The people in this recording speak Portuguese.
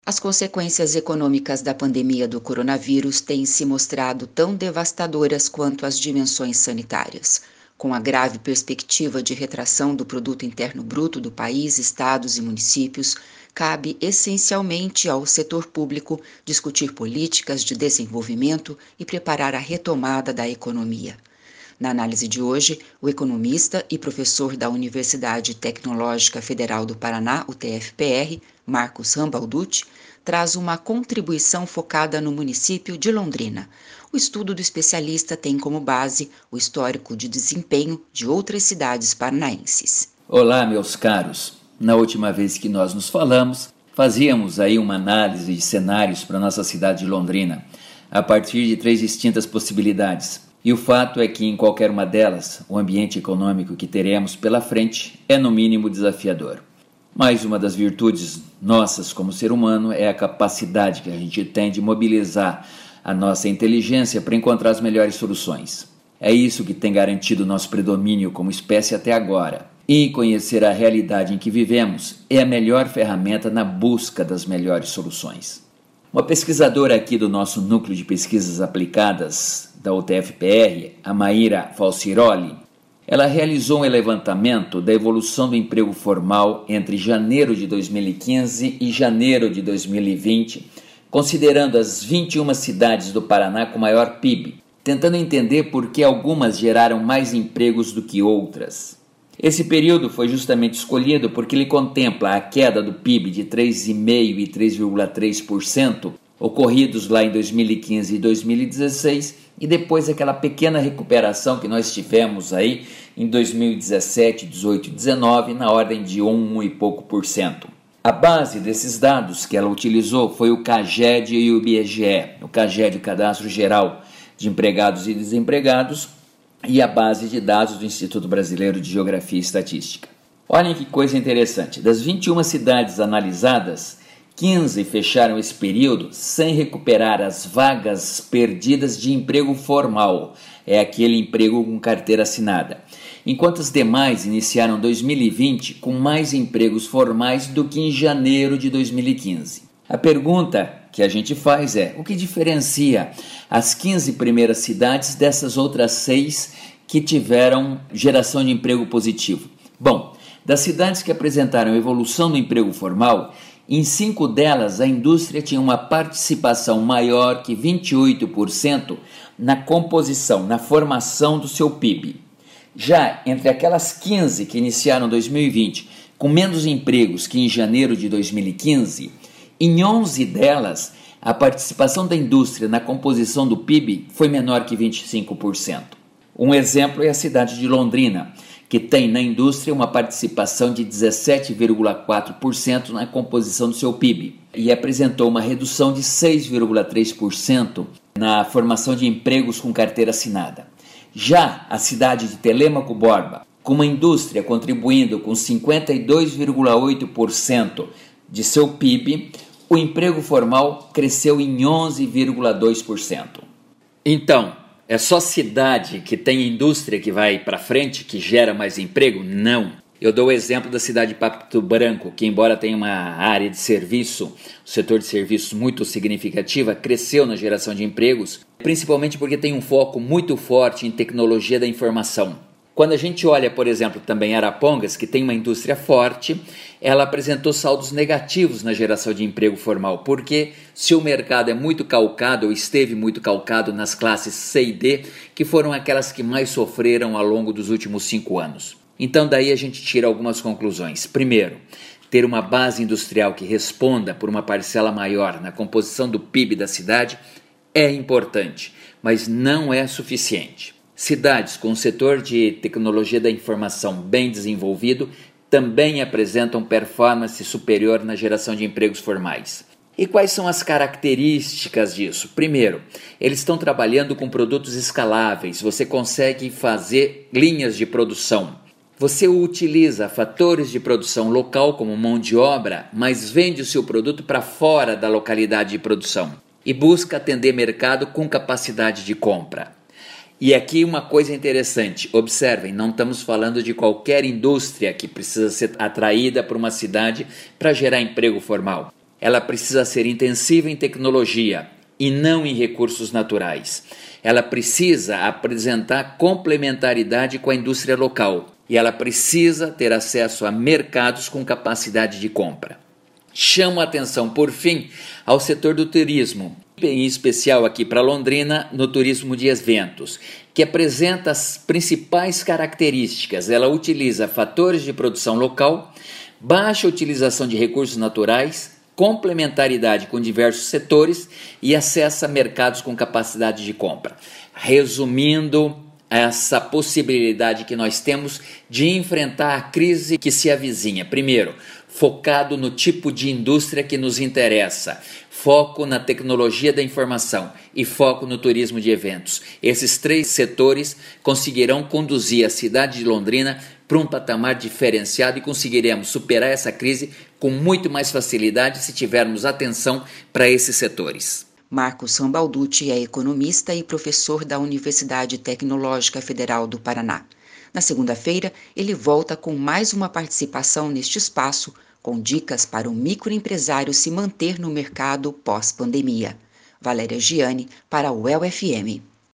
As consequências econômicas da pandemia do coronavírus têm se mostrado tão devastadoras quanto as dimensões sanitárias. Com a grave perspectiva de retração do produto interno bruto do país, estados e municípios, cabe essencialmente ao setor público discutir políticas de desenvolvimento e preparar a retomada da economia. Na análise de hoje, o economista e professor da Universidade Tecnológica Federal do Paraná, UTFPR, Marcos Rambalducci, traz uma contribuição focada no município de Londrina. O estudo do especialista tem como base o histórico de desempenho de outras cidades paranaenses. Olá, meus caros. Na última vez que nós nos falamos, fazíamos aí uma análise de cenários para a nossa cidade de Londrina, a partir de 3 distintas possibilidades. E o fato é que em qualquer uma delas, o ambiente econômico que teremos pela frente é no mínimo desafiador. Mais uma das virtudes nossas como ser humano é a capacidade que a gente tem de mobilizar a nossa inteligência para encontrar as melhores soluções. É isso que tem garantido nosso predomínio como espécie até agora. E conhecer a realidade em que vivemos é a melhor ferramenta na busca das melhores soluções. Uma pesquisadora aqui do nosso Núcleo de Pesquisas Aplicadas da UTFPR, a Maíra Falciroli, ela realizou um levantamento da evolução do emprego formal entre janeiro de 2015 e janeiro de 2020, considerando as 21 cidades do Paraná com maior PIB, tentando entender por que algumas geraram mais empregos do que outras. Esse período foi justamente escolhido porque ele contempla a queda do PIB de 3,5% e 3,3%, ocorridos lá em 2015 e 2016, e depois aquela pequena recuperação que nós tivemos aí em 2017, 18 e 19, na ordem de 1 e pouco por cento. A base desses dados que ela utilizou foi o CAGED e o IBGE, o CAGED, o Cadastro Geral de Empregados e Desempregados, e a base de dados do Instituto Brasileiro de Geografia e Estatística. Olhem que coisa interessante, das 21 cidades analisadas, 15 fecharam esse período sem recuperar as vagas perdidas de emprego formal, é aquele emprego com carteira assinada, enquanto as demais iniciaram 2020 com mais empregos formais do que em janeiro de 2015. A pergunta que a gente faz é: o que diferencia as 15 primeiras cidades dessas outras 6 que tiveram geração de emprego positivo? Bom, das cidades que apresentaram evolução do emprego formal, em 5 delas a indústria tinha uma participação maior que 28% na composição, na formação do seu PIB. Já entre aquelas 15 que iniciaram 2020 com menos empregos que em janeiro de 2015, em 11 delas, a participação da indústria na composição do PIB foi menor que 25%. Um exemplo é a cidade de Londrina, que tem na indústria uma participação de 17,4% na composição do seu PIB e apresentou uma redução de 6,3% na formação de empregos com carteira assinada. Já a cidade de Telêmaco Borba, com uma indústria contribuindo com 52,8% de seu PIB, o emprego formal cresceu em 11,2%. Então, é só cidade que tem indústria que vai para frente, que gera mais emprego? Não. Eu dou o exemplo da cidade de Pato Branco, que embora tenha uma área de serviço, o setor de serviços muito significativa, cresceu na geração de empregos, principalmente porque tem um foco muito forte em tecnologia da informação. Quando a gente olha, por exemplo, também Arapongas, que tem uma indústria forte, ela apresentou saldos negativos na geração de emprego formal, porque se o mercado é muito calcado, ou esteve muito calcado nas classes C e D, que foram aquelas que mais sofreram ao longo dos últimos 5 anos. Então daí a gente tira algumas conclusões. Primeiro, ter uma base industrial que responda por uma parcela maior na composição do PIB da cidade é importante, mas não é suficiente. Cidades com o setor de tecnologia da informação bem desenvolvido também apresentam performance superior na geração de empregos formais. E quais são as características disso? Primeiro, eles estão trabalhando com produtos escaláveis, você consegue fazer linhas de produção. Você utiliza fatores de produção local como mão de obra, mas vende o seu produto para fora da localidade de produção e busca atender mercado com capacidade de compra. E aqui uma coisa interessante, observem, não estamos falando de qualquer indústria que precisa ser atraída para uma cidade para gerar emprego formal. ela precisa ser intensiva em tecnologia e não em recursos naturais. Ela precisa apresentar complementaridade com a indústria local e ela precisa ter acesso a mercados com capacidade de compra. Chamo a atenção, por fim, ao setor do turismo, em especial aqui para Londrina, no turismo de eventos, que apresenta as principais características. Ela utiliza fatores de produção local, baixa utilização de recursos naturais, complementaridade com diversos setores e acessa mercados com capacidade de compra. Resumindo, essa possibilidade que nós temos de enfrentar a crise que se avizinha. Primeiro, focado no tipo de indústria que nos interessa, foco na tecnologia da informação e foco no turismo de eventos. Esses 3 setores conseguirão conduzir a cidade de Londrina para um patamar diferenciado e conseguiremos superar essa crise com muito mais facilidade se tivermos atenção para esses setores. Marcos Rambalducci é economista e professor da Universidade Tecnológica Federal do Paraná. Na segunda-feira, ele volta com mais uma participação neste espaço, com dicas para o microempresário se manter no mercado pós-pandemia. Valéria Giani, para a UEL FM.